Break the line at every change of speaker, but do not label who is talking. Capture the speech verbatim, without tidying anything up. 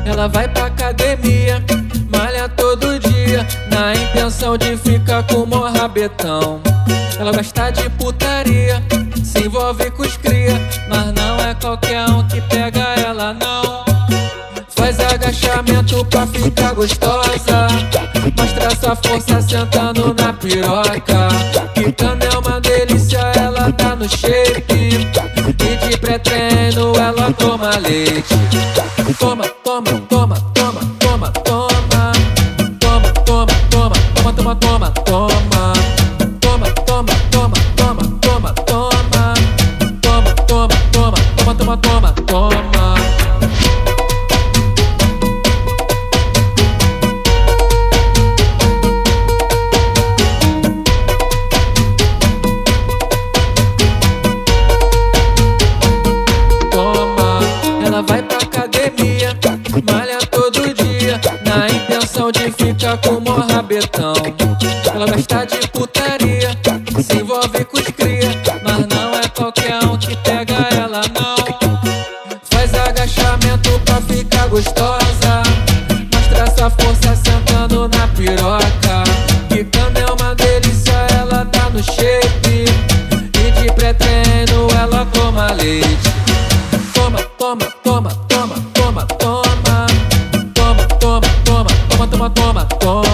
Ela vai pra academia, malha todo dia, na intenção de ficar com o maior rabetão. Ela gosta de putaria, se envolve com os cria, mas não é qualquer um que pega ela não. Faz agachamento pra ficar gostosa, mostra sua força sentando na piroca. Quicando é uma delícia, ela tá no shape, e de pré-treino ela toma leite. Toma, toma, toma, toma, toma, toma. Toma, toma, toma, toma, toma, toma, toma. Toma, toma, toma, toma, toma, toma. Toma, toma, toma, toma, toma, toma, toma. Ela vai pra academia, malha todo dia, na intenção de ficar com o maior rabetão. Ela gosta de putaria, se envolve com os cria, mas não é qualquer um que pega ela não. Faz agachamento pra ficar gostosa, mostra sua força sentando na piroca. Quicando é uma delícia, ela tá no shape, e de pré-treino ela toma leite. Toma, toma, toma, toma, toma, toma. Toma, toma, toma, toma, toma, toma, toma.